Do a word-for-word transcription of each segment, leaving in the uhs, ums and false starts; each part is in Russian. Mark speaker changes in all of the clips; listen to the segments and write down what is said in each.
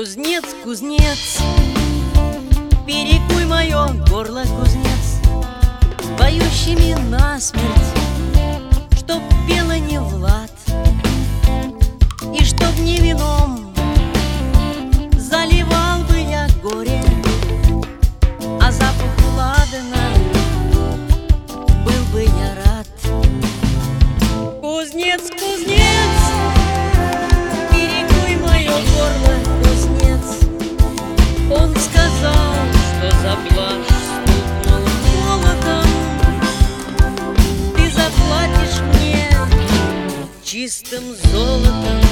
Speaker 1: Кузнец, кузнец, перекуй мое горло, кузнец, поющими насмерть, чтоб пела не Влад, и чтоб не вином заливал бы я горе, а запах ладана был бы я рад. Кузнец, кузнец, перекуй мое горло, кузнец. Он сказал, что за блажь стукнул молотом, ты заплатишь мне чистым золотом.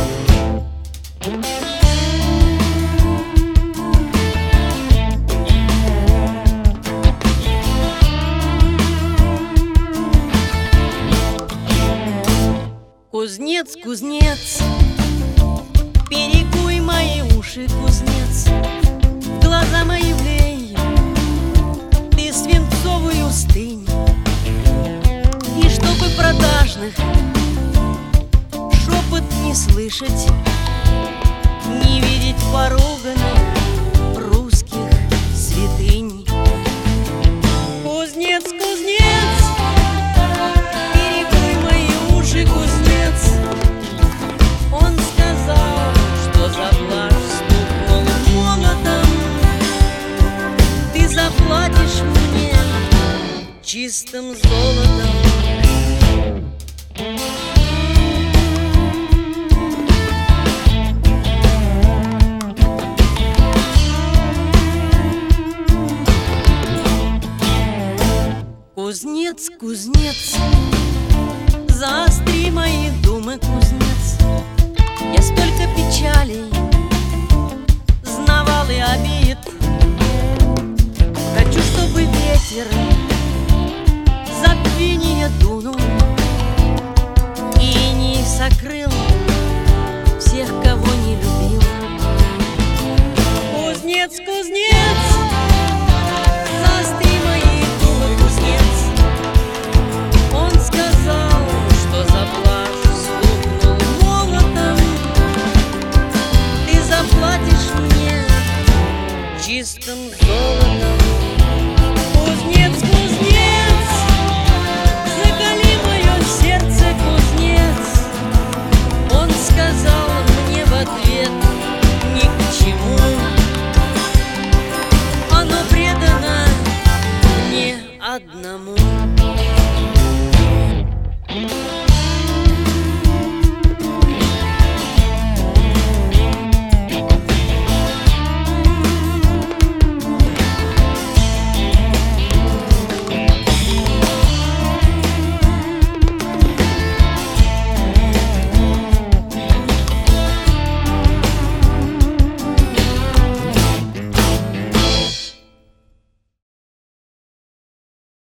Speaker 1: Кузнец, кузнец, перекуй мои уши, кузнец, в глаза мои влей ты свинцовую стынь, и чтобы продажных шепот не слышать, не видеть поруганных русских святынь. Кузнец, кузнец, перекуй мои уши, кузнец. Он сказал, что за блажь стукнул молотом, ты заплатишь мне чистым золотом. Кузнец, кузнец, заостри мои думы, кузнец. Я столько печалей знавал и обид. Хочу, чтобы ветер забвение дунул и не сокрыл всех, кого не любил. Кузнец, кузнец, заостри мои думы, кузнец. Он сказал, что за блажь стукнул молотом, ты заплатишь мне чистым золотом. Кузнец, кузнец, закали мое сердце, кузнец. Он сказал мне в ответ: